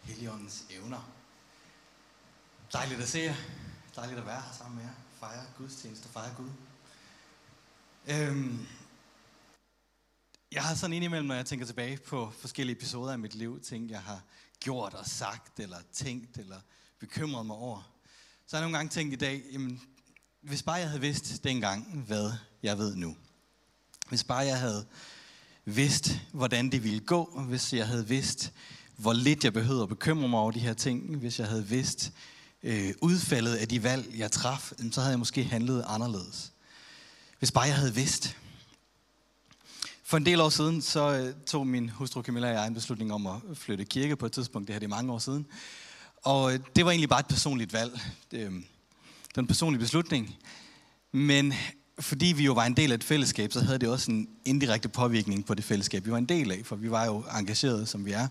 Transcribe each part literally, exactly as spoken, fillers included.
Helligåndens evner. Dejligt at se jer. Dejligt at være her sammen med jer. Fejre gudstjeneste, fejre Gud. Øhm, jeg har sådan indimellem, når jeg tænker tilbage på forskellige episoder af mit liv, ting jeg har gjort og sagt, eller tænkt, eller bekymret mig over. Så har jeg nogle gange tænkt i dag, jamen, hvis bare jeg havde vidst dengang, hvad jeg ved nu. Hvis bare jeg havde vidst, hvordan det ville gå. Hvis jeg havde vidst, hvor lidt jeg behøvede at bekymre mig over de her ting. Hvis jeg havde vidst øh, udfaldet af de valg, jeg traf, så havde jeg måske handlet anderledes. Hvis bare jeg havde vidst. For en del år siden, så øh, tog min hustru Camilla og jeg en beslutning om at flytte kirke på et tidspunkt. Det her det er mange år siden. Og øh, det var egentlig bare et personligt valg. Det, øh, det var en personlig beslutning. Men fordi vi jo var en del af et fællesskab, så havde det også en indirekte påvirkning på det fællesskab, vi var en del af, for vi var jo engagerede, som vi er.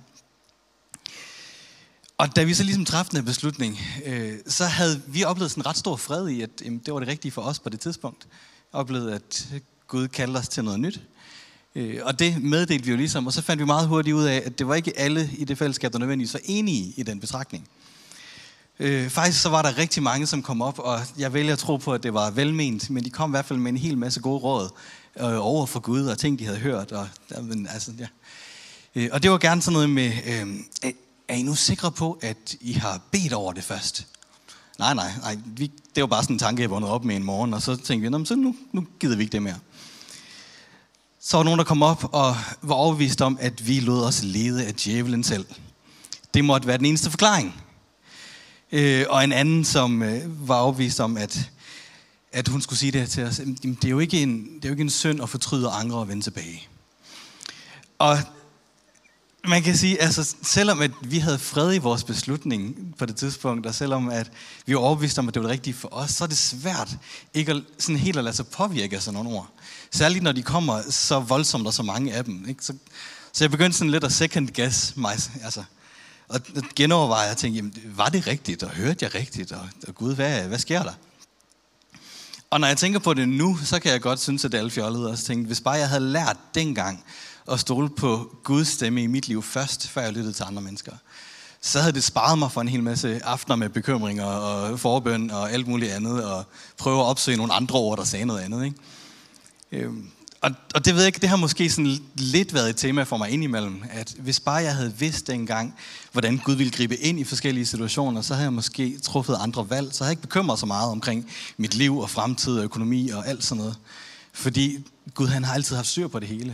Og da vi så ligesom træffede en beslutning, øh, så havde vi oplevet sådan en ret stor fred i, at øh, det var det rigtige for os på det tidspunkt. Oplevede, at Gud kaldte os til noget nyt. Øh, og det meddelte vi jo ligesom, og så fandt vi meget hurtigt ud af, at det var ikke alle i det fællesskab, der nødvendigvis var enige i den betragtning. Øh, faktisk så var der rigtig mange, som kom op, og jeg vælger at tro på, at det var velment, men de kom i hvert fald med en hel masse gode råd øh, over for Gud, og ting, de havde hørt. Og, men, altså, ja. øh, og det var gerne sådan noget med, øh, er I nu sikre på, at I har bedt over det først? Nej, nej, nej vi, det var bare sådan en tanke, jeg vågnede op med en morgen, og så tænkte vi, så nu, nu gider vi ikke det mere. Så var nogen, der kom op og var overbevist om, at vi lod os lede af djævelen selv. Det måtte være den eneste forklaring. Øh, og en anden, som øh, var overbevist om, at, at hun skulle sige det til os. Det er jo ikke en, det er jo ikke en synd at fortryde og angre og vende tilbage. Og man kan sige, altså selvom at vi havde fred i vores beslutning på det tidspunkt, og selvom at vi var overbevist om, at det var det rigtige for os, så er det svært ikke at, sådan helt at lade sig påvirke af sådan nogle ord. Særligt når de kommer så voldsomt og så mange af dem. Ikke? Så, så jeg begyndte sådan lidt at second guess mig, altså. Og genoverveje og tænke, jamen, var det rigtigt, og hørte jeg rigtigt, og, og Gud, hvad, hvad sker der? Og når jeg tænker på det nu, så kan jeg godt synes, at det er alt fjollet, og så tænke, hvis bare jeg havde lært dengang at stole på Guds stemme i mit liv først, før jeg lyttede til andre mennesker, så havde det sparet mig for en hel masse aftener med bekymringer og forbøn og alt muligt andet, og prøve at opsøge nogle andre ord, der sagde noget andet, ikke? Øhm. Og, og det ved jeg ikke, det har måske sådan lidt været et tema for mig indimellem, at hvis bare jeg havde vidst dengang, hvordan Gud ville gribe ind i forskellige situationer, så havde jeg måske truffet andre valg, så havde jeg ikke bekymret så meget omkring mit liv og fremtid og økonomi og alt sådan noget. Fordi Gud, han har altid haft styr på det hele.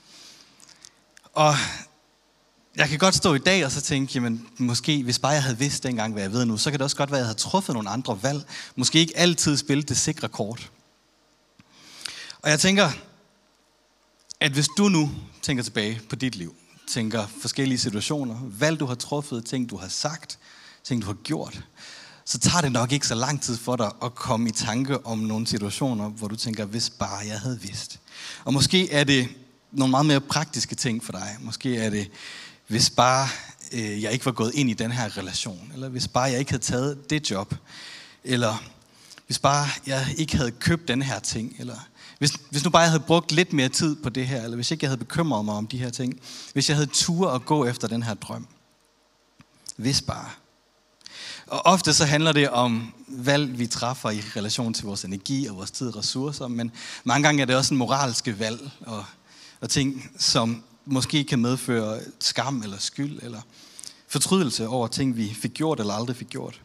Og jeg kan godt stå i dag og så tænke, jamen måske, hvis bare jeg havde vidst dengang, hvad jeg ved nu, så kan det også godt være, at jeg havde truffet nogle andre valg. Måske ikke altid spillet det sikre kort. Og jeg tænker, at hvis du nu tænker tilbage på dit liv, tænker forskellige situationer, valg du har truffet, ting du har sagt, ting du har gjort, så tager det nok ikke så lang tid for dig at komme i tanke om nogle situationer, hvor du tænker, hvis bare jeg havde vidst. Og måske er det nogle meget mere praktiske ting for dig. Måske er det, hvis bare øh, jeg ikke var gået ind i den her relation, eller hvis bare jeg ikke havde taget det job, eller hvis bare jeg ikke havde købt den her ting, eller Hvis, hvis nu bare jeg havde brugt lidt mere tid på det her, eller hvis ikke jeg havde bekymret mig om de her ting, hvis jeg havde tur at gå efter den her drøm. Hvis bare. Og ofte så handler det om valg, vi træffer i relation til vores energi og vores tid og ressourcer, men mange gange er det også en moralske valg og, og ting, som måske kan medføre skam eller skyld eller fortrydelse over ting, vi fik gjort eller aldrig fik gjort.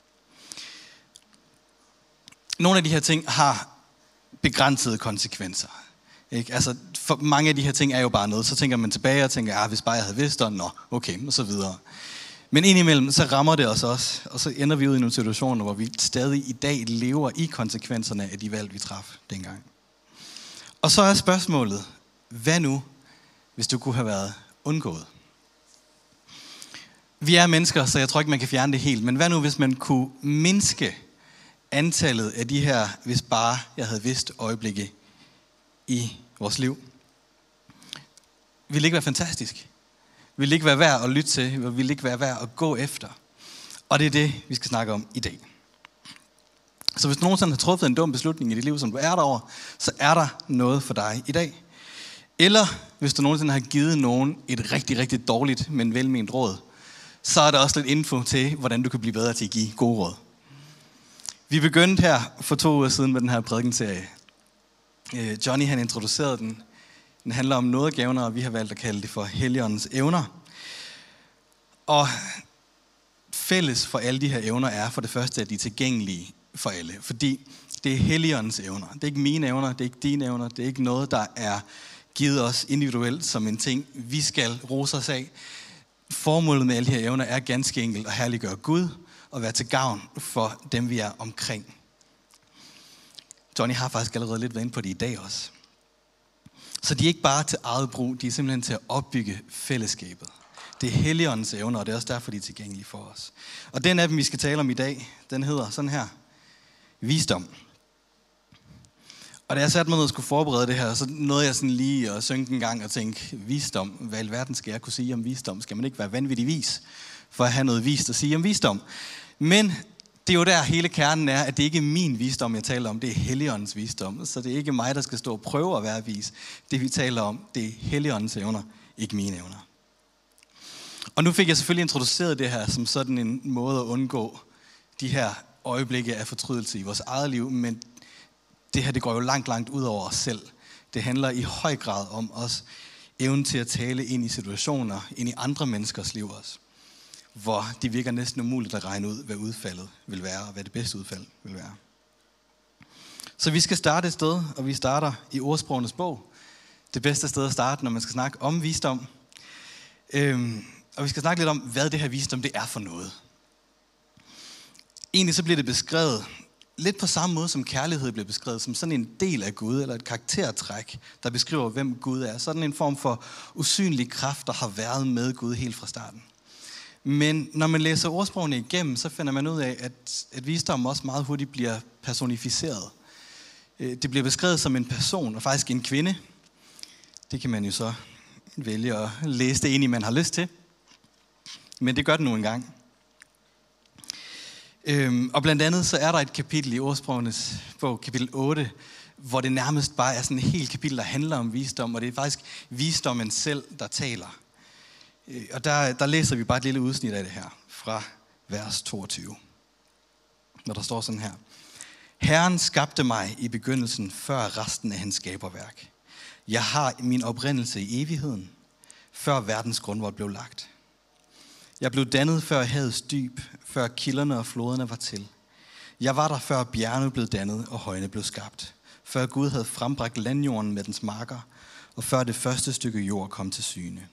Nogle af de her ting har begrænsede konsekvenser. Ikke? Altså, for mange af de her ting er jo bare noget. Så tænker man tilbage og tænker, ah, hvis bare jeg havde vidst det, nå, okay, og så videre. Men indimellem, så rammer det os også, og så ender vi ud i nogle situationer, hvor vi stadig i dag lever i konsekvenserne af de valg, vi traf dengang. Og så er spørgsmålet, hvad nu, hvis du kunne have været undgået? Vi er mennesker, så jeg tror ikke, man kan fjerne det helt, men hvad nu, hvis man kunne mindske antallet af de her, hvis bare jeg havde vidst øjeblikke i vores liv, ville ikke være fantastisk. Ville ikke være værd at lytte til, ville ikke være værd at gå efter. Og det er det, vi skal snakke om i dag. Så hvis du nogensinde har truffet en dum beslutning i dit liv, som du er derover, så er der noget for dig i dag. Eller hvis du nogensinde har givet nogen et rigtig, rigtig dårligt, men velment råd, så er der også lidt info til, hvordan du kan blive bedre til at give gode råd. Vi begyndte her for to uger siden med den her prædikenserie. Johnny han introducerede den. Den handler om nådegaverne, og vi har valgt at kalde det for Helligåndens evner. Og fælles for alle de her evner er for det første, at de er tilgængelige for alle. Fordi det er Helligåndens evner. Det er ikke mine evner, det er ikke dine evner. Det er ikke noget, der er givet os individuelt som en ting, vi skal rose os af. Formålet med alle de her evner er ganske enkelt at herliggøre Gud og være til gavn for dem, vi er omkring. Johnny har faktisk allerede lidt været inde på det i dag også. Så de er ikke bare til eget brug, de er simpelthen til at opbygge fællesskabet. Det er Helligåndens evner, og det er også derfor, de er tilgængelige for os. Og den af dem, vi skal tale om i dag, den hedder sådan her: visdom. Og da jeg satte mig ned og skulle forberede det her, så nåede jeg sådan lige at synke en gang og tænke, visdom, hvad i alverden skal jeg kunne sige om visdom? Skal man ikke være vanvittig vis for at have noget vist at sige om visdom? Men det er jo der hele kernen er, at det ikke er min visdom, jeg taler om, det er Helligåndens visdom. Så det er ikke mig, der skal stå og prøve at være vis. Det vi taler om, det er Helligåndens evner, ikke mine evner. Og nu fik jeg selvfølgelig introduceret det her som sådan en måde at undgå de her øjeblikke af fortrydelse i vores eget liv, men det her det går jo langt, langt ud over os selv. Det handler i høj grad om os evnen til at tale ind i situationer, ind i andre menneskers liv også, hvor det virker næsten umuligt at regne ud, hvad udfaldet vil være, og hvad det bedste udfald vil være. Så vi skal starte et sted, og vi starter i Ordsprogenes bog. Det bedste sted at starte, når man skal snakke om visdom. Øhm, og vi skal snakke lidt om, hvad det her visdom det er for noget. Egentlig så bliver det beskrevet lidt på samme måde, som kærlighed bliver beskrevet, som sådan en del af Gud, eller et karaktertræk, der beskriver, hvem Gud er. Sådan en form for usynlig kraft, der har været med Gud helt fra starten. Men når man læser ordsprogene igennem, så finder man ud af, at, at visdom også meget hurtigt bliver personificeret. Det bliver beskrevet som en person, og faktisk en kvinde. Det kan man jo så vælge at læse det ind i, man har lyst til. Men det gør den nu engang. Øhm, og blandt andet så er der et kapitel i Ordsprogenes bog, kapitel otte, hvor det nærmest bare er sådan et helt kapitel, der handler om visdom, og det er faktisk visdommen selv, der taler. Øh, og der, der læser vi bare et lille udsnit af det her, fra vers toogtyve, hvor der står sådan her: Herren skabte mig i begyndelsen, før resten af hans skaberværk. Jeg har min oprindelse i evigheden, før verdens grundvold blev lagt. Jeg blev dannet før havets dyb, før kilderne og floderne var til. Jeg var der før bjergene blev dannet og højene blev skabt. Før Gud havde frembragt landjorden med dens marker, og før det første stykke jord kom til syne.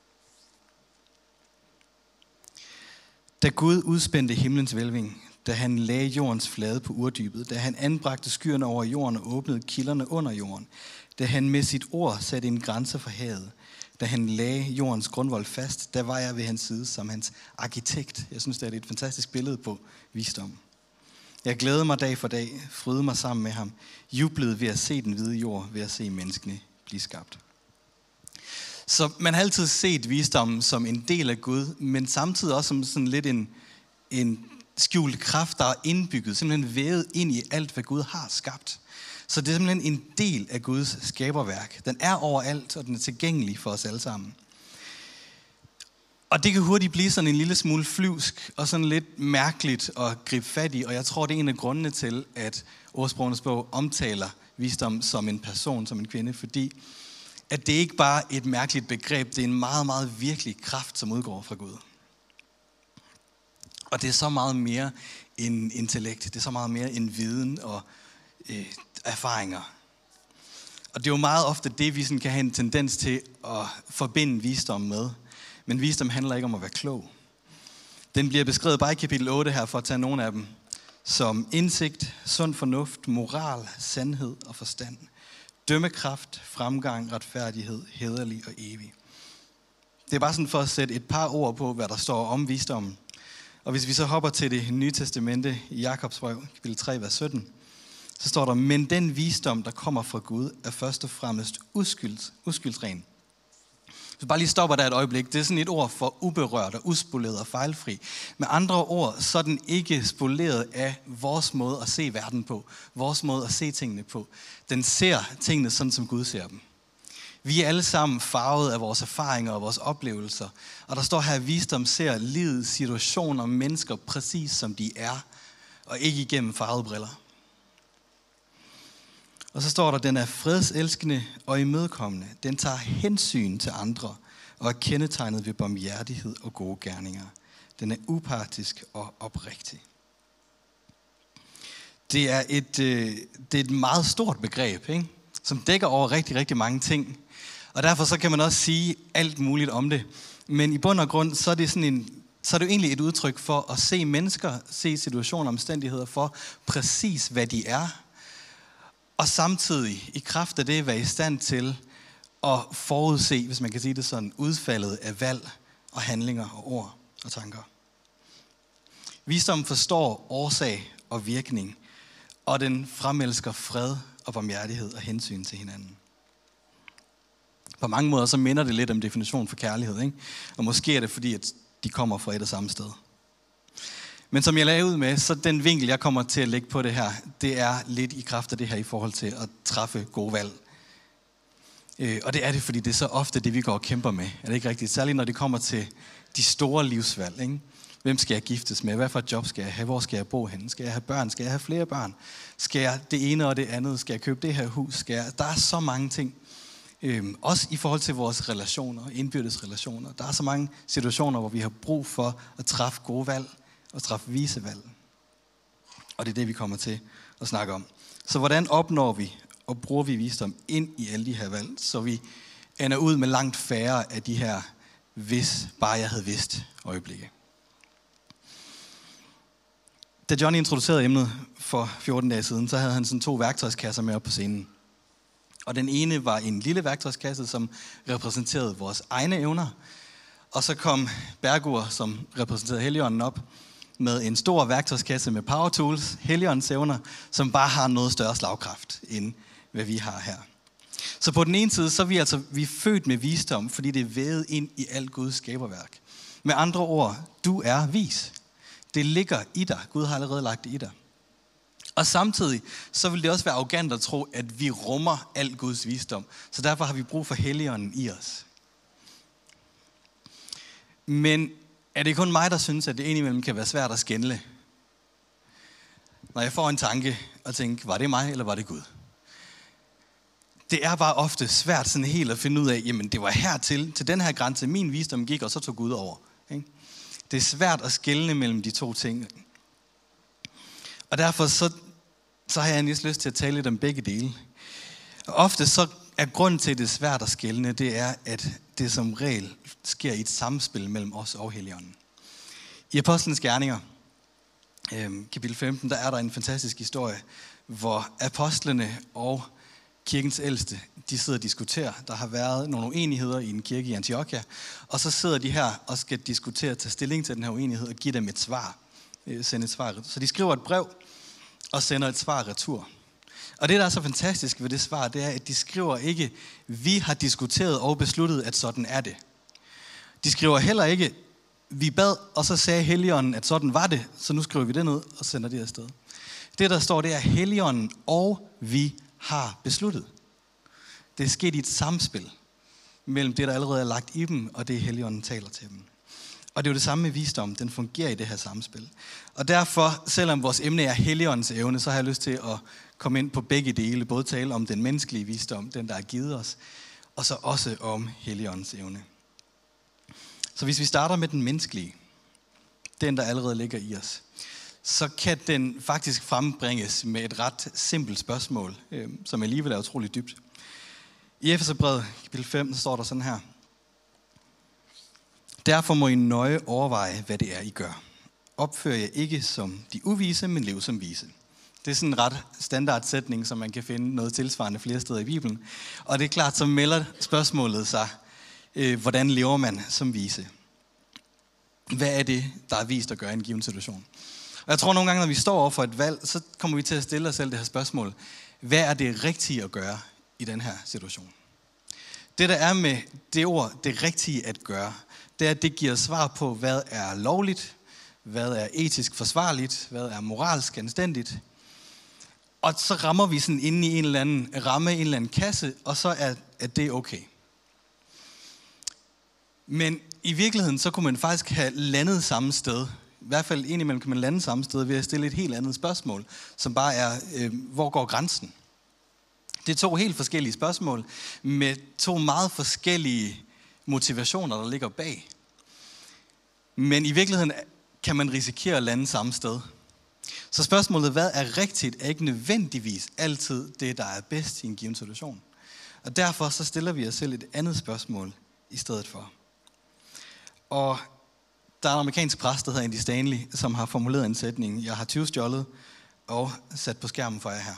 Da Gud udspændte himlens hvælving, da han lagde jordens flade på urdybet, da han anbragte skyerne over jorden og åbnede kilderne under jorden, da han med sit ord satte en grænse for havet, da han lagde jordens grundvold fast, der var jeg ved hans side som hans arkitekt. Jeg synes, det er et fantastisk billede på visdom. Jeg glædede mig dag for dag, frydede mig sammen med ham, jublede ved at se den hvide jord, ved at se menneskene blive skabt. Så man har altid set visdommen som en del af Gud, men samtidig også som sådan lidt en, en skjult kraft, der er indbygget, simpelthen vævet ind i alt, hvad Gud har skabt. Så det er simpelthen en del af Guds skaberværk. Den er overalt, og den er tilgængelig for os alle sammen. Og det kan hurtigt blive sådan en lille smule flyvsk, og sådan lidt mærkeligt at gribe fat i. Og jeg tror, det er en af grundene til, at Ordsprogenes bog omtaler visdom som en person, som en kvinde. Fordi at det ikke bare er et mærkeligt begreb, det er en meget, meget virkelig kraft, som udgår fra Gud. Og det er så meget mere end intellekt. Det er så meget mere end viden og øh, erfaringer. Og det er jo meget ofte det, vi sådan kan have en tendens til at forbinde visdom med. Men visdom handler ikke om at være klog. Den bliver beskrevet bare i kapitel otte her, for at tage nogle af dem, som indsigt, sund fornuft, moral, sandhed og forstand, dømmekraft, fremgang, retfærdighed, hæderlig og evig. Det er bare sådan for at sætte et par ord på, hvad der står om visdommen. Og hvis vi så hopper til det nye testamente i Jakobs brev, kapitel tre, vers sytten, så står der: men den visdom, der kommer fra Gud, er først og fremmest uskylds, uskyldsren. Så bare lige stopper der et øjeblik. Det er sådan et ord for uberørt og uspoleret og fejlfri. Med andre ord, så er den ikke spoleret af vores måde at se verden på. Vores måde at se tingene på. Den ser tingene sådan, som Gud ser dem. Vi er alle sammen farvet af vores erfaringer og vores oplevelser. Og der står her, at visdom ser livet, situationer og mennesker præcis som de er, og ikke igennem farvede briller. Og så står der, at den er fredselskende og imødekommende. Den tager hensyn til andre og er kendetegnet ved barmhjertighed og gode gerninger. Den er upartisk og oprigtig. Det er et, øh, det er et meget stort begreb, ikke? Som dækker over rigtig, rigtig mange ting. Og derfor så kan man også sige alt muligt om det. Men i bund og grund, så er det, sådan en, så er det jo egentlig et udtryk for at se mennesker, se situationer og omstændigheder for præcis, hvad de er. Og samtidig, i kraft af det, være i stand til at forudse, hvis man kan sige det sådan, udfaldet af valg og handlinger og ord og tanker. Visdom forstår årsag og virkning, og den fremelsker fred og barmhjertighed og hensyn til hinanden. På mange måder så minder det lidt om definitionen for kærlighed, ikke? Og måske er det fordi, at de kommer fra et og samme sted. Men som jeg lagde ud med, så den vinkel, jeg kommer til at lægge på det her, det er lidt i kraft af det her i forhold til at træffe gode valg. Øh, og det er det, fordi det er så ofte det, vi går og kæmper med. Er det ikke rigtigt? Særligt når det kommer til de store livsvalg, ikke? Hvem skal jeg giftes med? Hvad for et job skal jeg have? Hvor skal jeg bo henne? Skal jeg have børn? Skal jeg have flere børn? Skal jeg det ene og det andet? Skal jeg købe det her hus? Skal jeg... Der er så mange ting. Øhm, også i forhold til vores relationer, indbyrdes relationer. Der er så mange situationer, hvor vi har brug for at træffe gode valg og træffe vise valg. Og det er det, vi kommer til at snakke om. Så hvordan opnår vi og bruger vi visdom ind i alle de her valg, så vi ender ud med langt færre af de her, hvis bare jeg havde vidst øjeblikke. Da Johnny introducerede emnet for fjorten dage siden, så havde han sådan to værktøjskasser med op på scenen. Og den ene var en lille værktøjskasse, som repræsenterede vores egne evner. Og så kom Bergur, som repræsenterede Helligånden, op med en stor værktøjskasse med power tools, Helligåndens evner, som bare har noget større slagkraft, end hvad vi har her. Så på den ene side, så er vi altså vi er født med visdom, fordi det er vævet ind i alt Guds skaberværk. Med andre ord, du er vis. Det ligger i dig. Gud har allerede lagt det i dig. Og samtidig, så vil det også være arrogant at tro, at vi rummer al Guds visdom. Så derfor har vi brug for Helligånden i os. Men er det kun mig, der synes, at det indimellem kan være svært at skelne? Når jeg får en tanke og tænker, var det mig, eller var det Gud? Det er bare ofte svært sådan helt at finde ud af, jamen det var hertil, til den her grænse, min visdom gik, og så tog Gud over. Ikke? Det er svært at skelne mellem de to ting. Og derfor så, så har jeg næsten lyst til at tale lidt om begge dele. Og ofte så er grunden til, at det er svært at skelne, det er, at det som regel sker i et samspil mellem os og Helligånden. I Apostlenes Gerninger, øh, kapitel femten, der er der en fantastisk historie, hvor apostlene og kirkens ældste, de sidder og diskuterer. Der har været nogle uenigheder i en kirke i Antiochia, og så sidder de her og skal diskutere, tage stilling til den her uenighed og give dem et svar. Øh, sende et svar. Så de skriver et brev og sender et svar retur. Og det, der er så fantastisk ved det svar, det er, at de skriver ikke, vi har diskuteret og besluttet, at sådan er det. De skriver heller ikke, vi bad, og så sagde Helligånden, at sådan var det, så nu skriver vi det ned og sender det afsted. Det, der står, det er Helligånden, og vi har besluttet. Det er sket i et samspil mellem det, der allerede er lagt i dem, og det Helligånden taler til dem. Og det er jo det samme med visdom, den fungerer i det her samspil. Og derfor, selvom vores emne er Helligåndens evne, så har jeg lyst til at komme ind på begge dele, både tale om den menneskelige visdom, den der er givet os, og så også om Helligåndens evne. Så hvis vi starter med den menneskelige, den der allerede ligger i os, så kan den faktisk frembringes med et ret simpelt spørgsmål, øh, som alligevel er utroligt dybt. I Efeserbrevet, kapitel fem, står der sådan her. Derfor må I nøje overveje, hvad det er, I gør. Opfør jer ikke som de uvise, men lev som vise. Det er sådan en ret standardsætning, som man kan finde noget tilsvarende flere steder i Bibelen. Og det er klart, så melder spørgsmålet sig, øh, hvordan lever man som vise? Hvad er det, der er vist at gøre i en given situation? Og jeg tror nogle gange, når vi står over for et valg, så kommer vi til at stille os selv det her spørgsmål. Hvad er det rigtige at gøre i den her situation? Det, der er med det ord, det rigtige at gøre, det er, at det giver svar på, hvad er lovligt, hvad er etisk forsvarligt, hvad er moralsk anstændigt. Og så rammer vi sådan inde i en eller anden ramme, en eller anden kasse, og så er, er det okay. Men i virkeligheden, så kunne man faktisk have landet samme sted. I hvert fald indimellem kan man lande samme sted ved at stille et helt andet spørgsmål, som bare er, øh, hvor går grænsen? Det er to helt forskellige spørgsmål, med to meget forskellige motivationer, der ligger bag. Men i virkeligheden kan man risikere at lande samme sted. Så spørgsmålet, hvad er rigtigt, er ikke nødvendigvis altid det, der er bedst i en given situation. Og derfor så stiller vi os selv et andet spørgsmål i stedet for. Og der er en amerikansk præst, der hedder Andy Stanley, som har formuleret en sætning, jeg har tyvstjålet og sat på skærmen for jer her,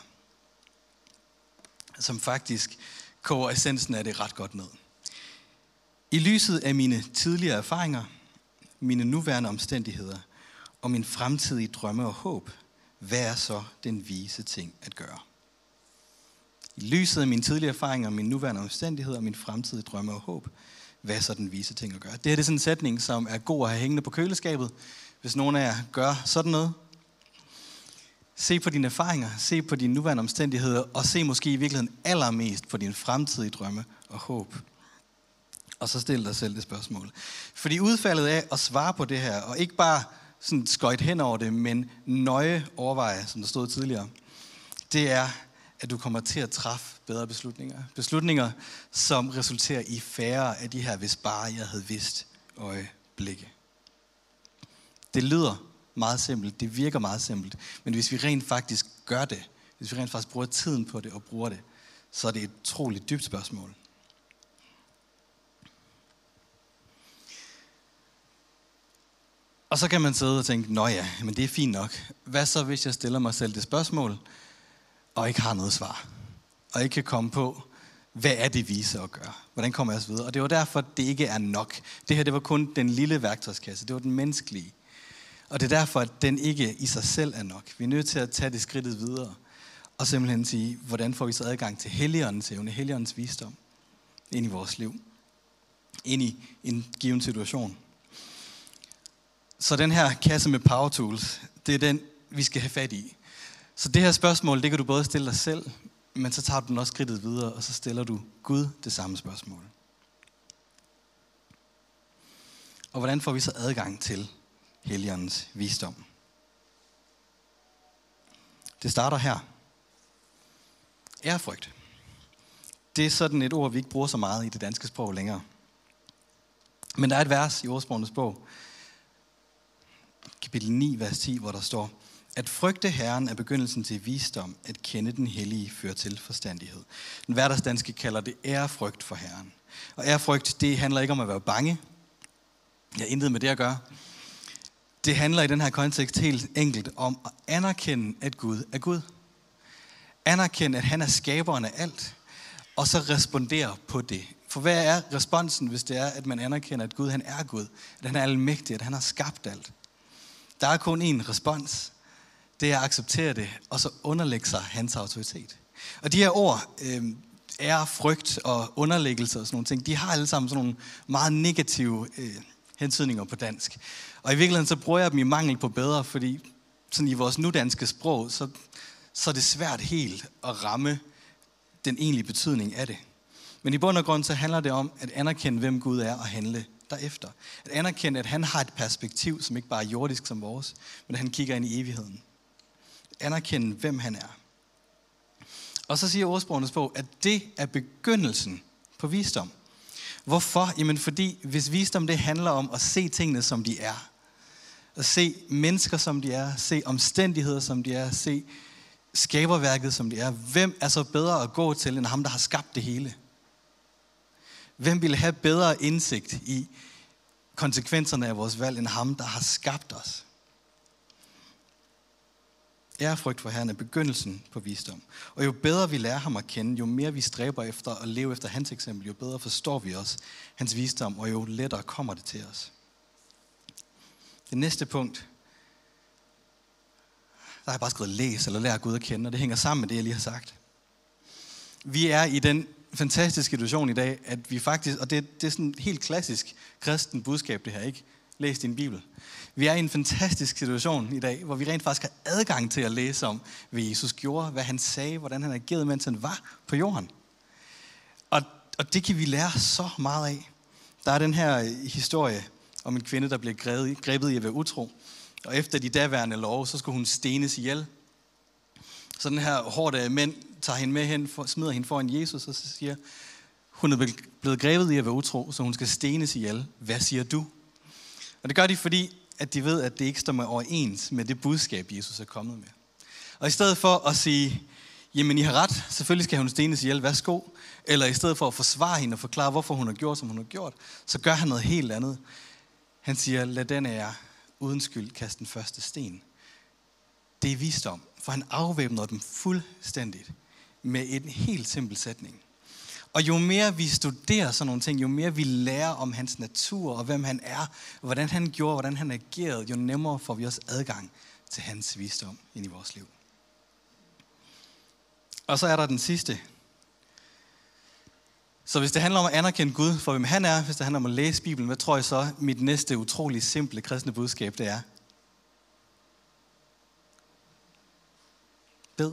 som faktisk koger essensen af det ret godt ned. I lyset af mine tidligere erfaringer, mine nuværende omstændigheder og min fremtidige drømme og håb, hvad er så den vise ting at gøre? I lyset af mine tidligere erfaringer, mine nuværende omstændigheder og min fremtidige drømme og håb, hvad er så den vise ting at gøre? Det her det er sådan en sætning, som er god at have hængende på køleskabet, hvis nogen af jer gør sådan noget. Se på dine erfaringer, se på dine nuværende omstændigheder, og se måske i virkeligheden allermest på dine fremtidige drømme og håb. Og så stil dig selv det spørgsmål. Fordi udfaldet af at svare på det her, og ikke bare sådan skøjt hen over det, men nøje overveje, som der stod tidligere, det er, at du kommer til at træffe bedre beslutninger. Beslutninger, som resulterer i færre af de her, hvis bare jeg havde vidst øjeblikke. Det lyder meget simpelt, det virker meget simpelt, men hvis vi rent faktisk gør det, hvis vi rent faktisk bruger tiden på det og bruger det, så er det et utroligt dybt spørgsmål. Og så kan man sidde og tænke, nå ja, men det er fint nok. Hvad så, hvis jeg stiller mig selv det spørgsmål, og ikke har noget svar? Og ikke kan komme på, hvad er det vise at gøre? Hvordan kommer jeg os videre? Og det var derfor, det ikke er nok. Det her, det var kun den lille værktøjskasse. Det var den menneskelige. Og det er derfor, at den ikke i sig selv er nok. Vi er nødt til at tage det skridtet videre. Og simpelthen sige, hvordan får vi så adgang til Helligåndens evne, Helligåndens visdom, ind i vores liv. Ind i en given situation. Så den her kasse med power tools, det er den, vi skal have fat i. Så det her spørgsmål, det kan du både stille dig selv, men så tager du den også skridtet videre, og så stiller du Gud det samme spørgsmål. Og hvordan får vi så adgang til Helligåndens visdom? Det starter her. Ærefrygt. Det er sådan et ord, vi ikke bruger så meget i det danske sprog længere. Men der er et vers i Ordsprogenes bog, kapitel ni, vers ti, hvor der står, at frygte Herren er begyndelsen til visdom, at kende den hellige fører til forstandighed. Den hverdagsdanske kalder det ærefrygt for Herren. Og ærefrygt, det handler ikke om at være bange. Jeg har intet med det at gøre. Det handler i den her kontekst helt enkelt om at anerkende, at Gud er Gud. Anerkende, at han er skaberen af alt, og så respondere på det. For hvad er responsen, hvis det er, at man anerkender, at Gud han er Gud, at han er almægtig, at han har skabt alt? Der er kun én respons. Det er at acceptere det, og så underlægge sig hans autoritet. Og de her ord, øh, ære, frygt og underlæggelse og sådan nogle ting, de har alle sammen sådan nogle meget negative øh, hentydninger på dansk. Og i virkeligheden så bruger jeg dem i mangel på bedre, fordi sådan i vores nudanske sprog, så, så er det svært helt at ramme den egentlige betydning af det. Men i bund og grund så handler det om at anerkende, hvem Gud er og handle derefter. At anerkende, at han har et perspektiv, som ikke bare er jordisk som vores, men at han kigger ind i evigheden. Anerkende, hvem han er. Og så siger Ordsprogenes bog, at det er begyndelsen på visdom. Hvorfor? Jamen fordi, hvis visdom det handler om at se tingene, som de er. At se mennesker, som de er. Se omstændigheder, som de er. Se skaberværket, som de er. Hvem er så bedre at gå til, end ham, der har skabt det hele? Hvem ville have bedre indsigt i konsekvenserne af vores valg, end ham, der har skabt os? Ærefrygt for Herren er begyndelsen på visdom. Og jo bedre vi lærer ham at kende, jo mere vi stræber efter at leve efter hans eksempel, jo bedre forstår vi også hans visdom, og jo lettere kommer det til os. Det næste punkt, der har jeg bare skrevet læs eller lær Gud at kende, og det hænger sammen med det, jeg lige har sagt. Vi er i den fantastiske situation i dag, at vi faktisk, og det, det er sådan et helt klassisk kristen budskab det her, ikke? Læs din Bibel. Vi er i en fantastisk situation i dag, hvor vi rent faktisk har adgang til at læse om, hvad Jesus gjorde, hvad han sagde, hvordan han agerede, mens han var på jorden. Og, og det kan vi lære så meget af. Der er den her historie om en kvinde, der bliver grebet, grebet i at være utro. Og efter de daværende love, så skulle hun stenes ihjel. Så den her hårde mænd tager hende med hen, for, smider hende foran Jesus, og så siger, hun er blevet grebet i at være utro, så hun skal stenes ihjel. Hvad siger du? Og det gør de, fordi at de ved, at det ikke står med overens med det budskab, Jesus er kommet med. Og i stedet for at sige, jamen I har ret, selvfølgelig skal hun stenes ihjel, værsgo. Eller i stedet for at forsvare hende og forklare, hvorfor hun har gjort, som hun har gjort, så gør han noget helt andet. Han siger, lad den af jer uden skyld kaste den første sten. Det er visdom, for han afvæbner dem fuldstændigt med en helt simpel sætning. Og jo mere vi studerer sådan nogle ting, jo mere vi lærer om hans natur og hvem han er, hvordan han gjorde, hvordan han agerede, jo nemmere får vi også adgang til hans visdom ind i vores liv. Og så er der den sidste. Så hvis det handler om at anerkende Gud for hvem han er, hvis det handler om at læse Bibelen, hvad tror jeg så mit næste utrolig simple kristne budskab det er? Bed.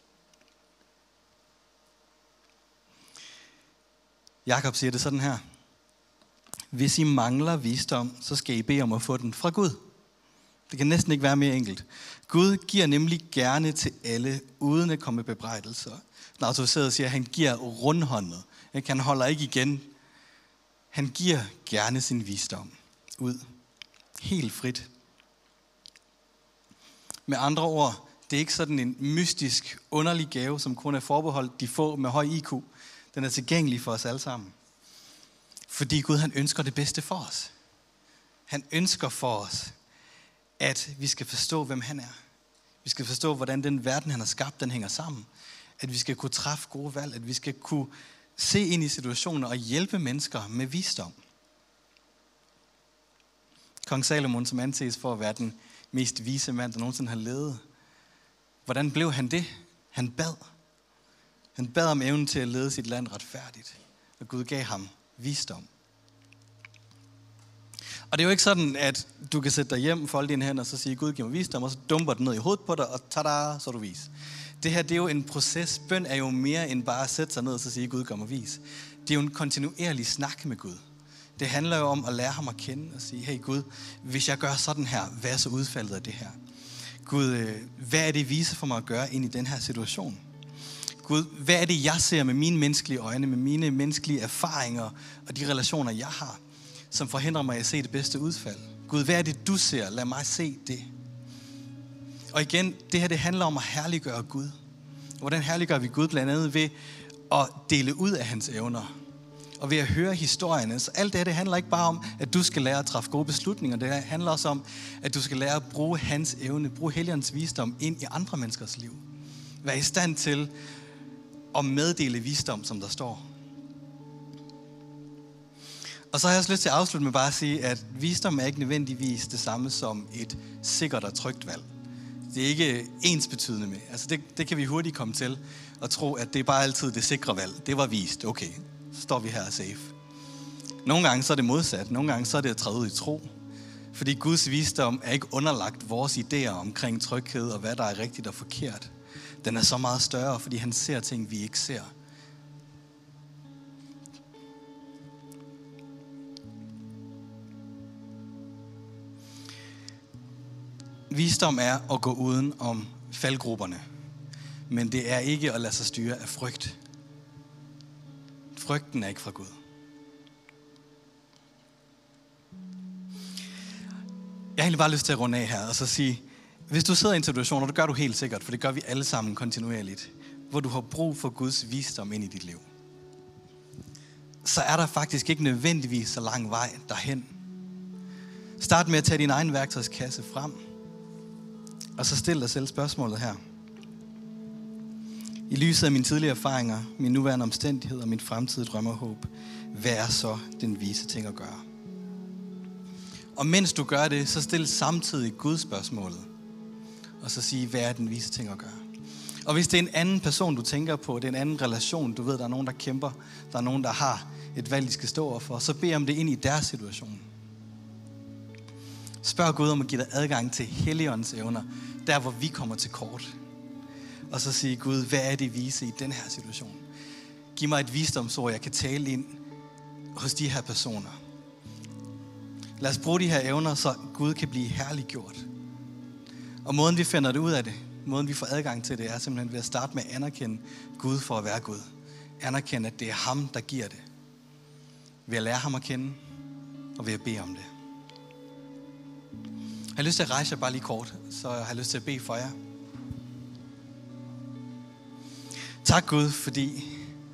Jakob siger det sådan her. Hvis I mangler visdom, så skal I bede om at få den fra Gud. Det kan næsten ikke være mere enkelt. Gud giver nemlig gerne til alle, uden at komme med bebrejdelser. Den autoriserede siger, at han giver rundhåndet. Han holder ikke igen. Han giver gerne sin visdom ud. Helt frit. Med andre ord, det er ikke sådan en mystisk, underlig gave, som kun er forbeholdt de få med høj I Q. Den er tilgængelig for os alle sammen. Fordi Gud, han ønsker det bedste for os. Han ønsker for os, at vi skal forstå, hvem han er. Vi skal forstå, hvordan den verden, han har skabt, den hænger sammen. At vi skal kunne træffe gode valg. At vi skal kunne se ind i situationer og hjælpe mennesker med visdom. Kong Salomon, som anses for at være den mest vise mand, der nogensinde har levet. Hvordan blev han det? Han bad. Han bad om evnen til at lede sit land retfærdigt. Og Gud gav ham visdom. Og det er jo ikke sådan, at du kan sætte dig hjem, folde dine hænder og så sige, Gud giver mig visdom, og så dumper den ned i hovedet på dig, og tada, så er du vis. Det her, det er jo en proces. Bøn er jo mere end bare at sætte sig ned og så sige, Gud gør mig vis. Det er jo en kontinuerlig snak med Gud. Det handler jo om at lære ham at kende og sige, hey Gud, hvis jeg gør sådan her, hvad er så udfaldet af det her? Gud, hvad er det vise for mig at gøre ind i den her situation? Gud, hvad er det, jeg ser med mine menneskelige øjne, med mine menneskelige erfaringer og de relationer, jeg har, som forhindrer mig at se det bedste udfald? Gud, hvad er det, du ser? Lad mig se det. Og igen, det her det handler om at herliggøre Gud. Hvordan herliggør vi Gud? Blandt andet ved at dele ud af hans evner. Og ved at høre historierne. Så alt det her, det handler ikke bare om, at du skal lære at træffe gode beslutninger. Det handler også om, at du skal lære at bruge hans evne, bruge Helligåndens visdom ind i andre menneskers liv. Vær i stand til at meddele visdom, som der står. Og så har jeg også lyst til at afslutte med bare at sige, at visdom er ikke nødvendigvis det samme som et sikkert og trygt valg. Det er ikke ensbetydende med. Altså det, det kan vi hurtigt komme til at tro, at det er bare altid det sikre valg. Det var vist. Okay, så står vi her safe. Nogle gange så er det modsat. Nogle gange så er det at træde ud i tro. Fordi Guds visdom er ikke underlagt vores idéer omkring tryghed og hvad der er rigtigt og forkert. Den er så meget større, fordi han ser ting, vi ikke ser. Visdom er at gå uden om faldgrupperne. Men det er ikke at lade sig styre af frygt. Frygten er ikke fra Gud. Jeg har egentlig bare lyst til at runde af her og så sige, hvis du sidder i en situation, og det gør du helt sikkert, for det gør vi alle sammen kontinuerligt, hvor du har brug for Guds visdom ind i dit liv, så er der faktisk ikke nødvendigvis så lang vej derhen. Start med at tage din egen værktøjskasse frem, og så stil dig selv spørgsmålet her. I lyset af mine tidligere erfaringer, mine nuværende omstændigheder og min fremtidige drømme og håb, hvad er så den vise ting at gøre? Og mens du gør det, så stil samtidig Guds spørgsmålet. Og så sige, hvad er den vise ting at gøre? Og hvis det er en anden person, du tænker på, det er en anden relation, du ved, der er nogen, der kæmper, der er nogen, der har et valg, de skal stå overfor, så bed om det ind i deres situation. Spørg Gud om at give dig adgang til Helligåndens evner, der hvor vi kommer til kort. Og så sige, Gud, hvad er det vise i den her situation? Giv mig et visdomsord, jeg kan tale ind hos de her personer. Lad os bruge de her evner, så Gud kan blive herliggjort. Og måden vi finder det ud af det, måden vi får adgang til det, er simpelthen ved at starte med at anerkende Gud for at være Gud. Anerkende, at det er ham, der giver det. Ved at lære ham at kende, og ved at bede om det. Jeg har lyst til at rejse jer bare lige kort, så jeg har lyst til at bede for jer. Tak Gud, fordi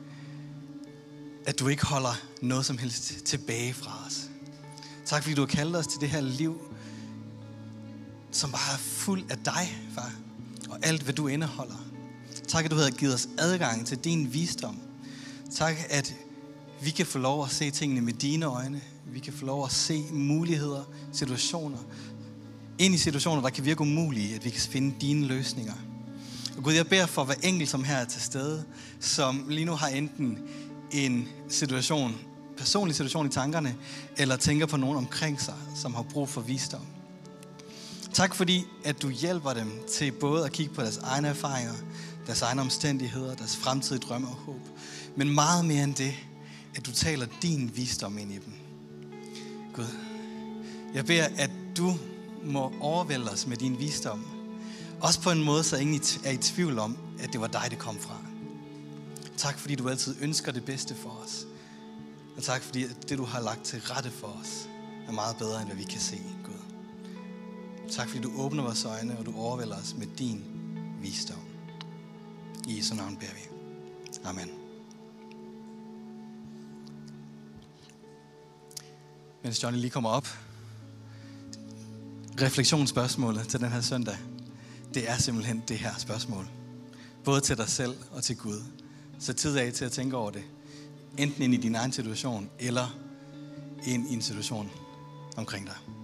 at du ikke holder noget som helst tilbage fra os. Tak fordi du har kaldt os til det her liv, som bare er fuld af dig, far, og alt hvad du indeholder. Tak at du har givet os adgang til din visdom. Tak at vi kan få lov at se tingene med dine øjne. Vi kan få lov at se muligheder, situationer, ind i situationer, der kan virke umulige, at vi kan finde dine løsninger. Og Gud, jeg beder for hver enkelt, som her er til stede, som lige nu har enten en situation, personlig situation i tankerne, eller tænker på nogen omkring sig, som har brug for visdom. Tak fordi, at du hjælper dem til både at kigge på deres egne erfaringer, deres egne omstændigheder, deres fremtidige drømme og håb, men meget mere end det, at du taler din visdom ind i dem. Gud, jeg beder, at du må overvælde os med din visdom, også på en måde, så ingen er i tvivl om, at det var dig, det kom fra. Tak fordi du altid ønsker det bedste for os. Og tak fordi at det, du har lagt til rette for os, er meget bedre, end hvad vi kan se, Gud. Tak fordi du åbner vores øjne, og du overvælder os med din visdom. I Jesu navn beder vi. Amen. Mens Johnny lige kommer op. Refleksionsspørgsmålet til den her søndag, det er simpelthen det her spørgsmål. Både til dig selv og til Gud. Så tid af til at tænke over det. Enten ind i din egen situation, eller ind i en situation omkring dig.